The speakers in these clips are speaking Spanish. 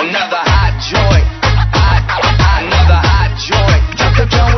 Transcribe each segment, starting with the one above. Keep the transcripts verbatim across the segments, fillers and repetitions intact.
Another hot joint. Hot, hot, another hot joint. Drop the Joey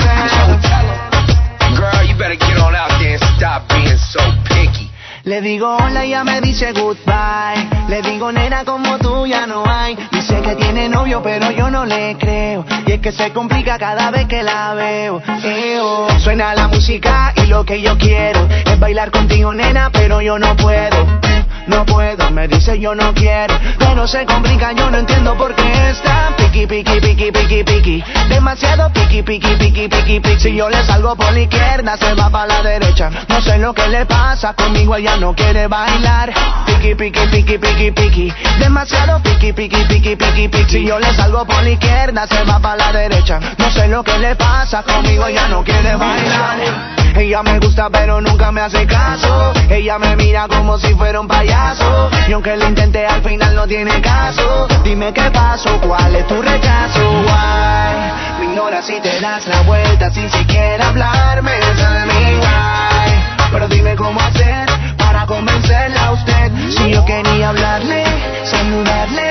Montana. Girl, you better get on out there and stop being so picky. Le digo hola y ella me dice goodbye. Le digo nena como tú ya no hay. Dice que tiene novio pero yo no le creo. Y es que se complica cada vez que la veo. Eo. Suena la música y lo que yo quiero es bailar contigo nena pero yo no puedo. No puedo, me dice yo no quiero. Pero se complica, yo no entiendo por qué está piqui, piqui, piqui, piqui, piqui. Demasiado piqui, piqui, piqui, piqui, piqui. Si yo le salgo por la izquierda, se va para la derecha. No sé lo que le pasa, conmigo ella no quiere bailar. Piqui, piqui, piqui, piqui, piqui. Demasiado piqui, piqui, piqui, piqui, piqui. Si yo le salgo por la izquierda, se va para la derecha. No sé lo que le pasa, conmigo ella no quiere bailar. Ella me gusta pero nunca me hace caso. Ella me mira como si fuera un payaso. Y aunque lo intenté al final no tiene caso. Dime qué pasó, cuál es tu rechazo. Why? Me ignoras y te das la vuelta sin siquiera hablarme. Tell me why. Pero dime cómo hacer para convencerla a usted. Si yo quería hablarle, saludarle,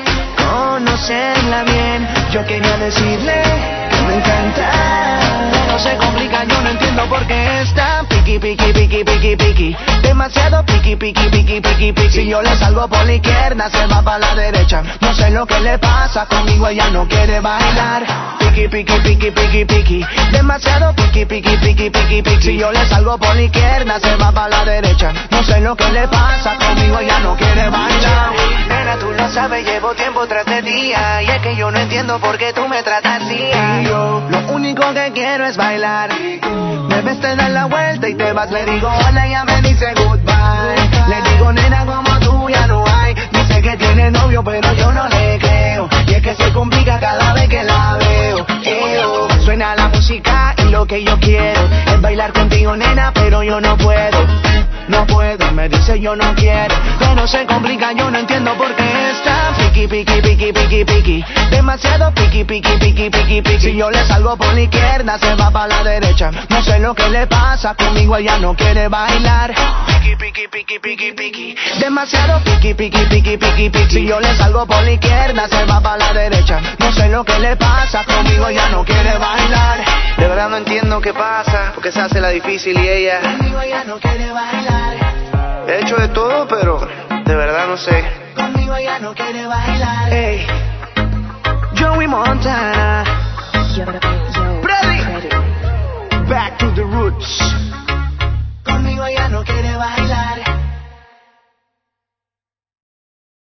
conocerla bien. Yo quería decirle que me encanta. No se complica, yo no entiendo por qué está piqui, piqui, piqui, piqui, piqui. Demasiado piqui, piqui, piqui, piqui, piqui. Si yo le salgo por la izquierda, se va para la derecha. No sé lo que le pasa, conmigo ella no quiere bailar. Piqui, piqui, piqui, piqui, piqui. Demasiado piqui, piqui, piqui, piqui, piqui. Si yo le salgo por la izquierda, se va para la derecha. No sé lo que le pasa, conmigo ella no quiere bailar. Nena, tú lo sabes, llevo tiempo tras de día. Y es que yo no entiendo por qué tú me tratas así. Y yo, lo único que quiero es bailar. Me ves, te das la vuelta y te vas. Le digo hola y ella me dice goodbye. Le digo nena como tú ya no hay. Dice que tiene novio pero yo no le creo. Y es que se complica cada vez que la veo. Eo. Suena la música y lo que yo quiero es bailar contigo nena pero yo no puedo. No puedo, me dice yo no quiero. Pero se complica, yo no entiendo por qué está piqui, piqui, piqui, piqui, piqui. Demasiado piqui, piqui, piqui, piqui, piqui. Si yo le salgo por la izquierda, se va para la derecha. No sé lo que le pasa, conmigo ella no quiere bailar. Piqui, piqui, piqui, piqui, piqui. Demasiado piqui, piqui, piqui, piqui, piqui. Si yo le salgo por la izquierda, se va para la derecha. No sé lo que le pasa, conmigo ella no quiere bailar. De verdad no entiendo qué pasa, porque se hace la difícil y ella conmigo ella no quiere bailar. He hecho de todo, pero de verdad no sé. Conmigo ella no quiere bailar. Hey, Joey Montana. Ready? Back to the roots. Conmigo ella no quiere bailar.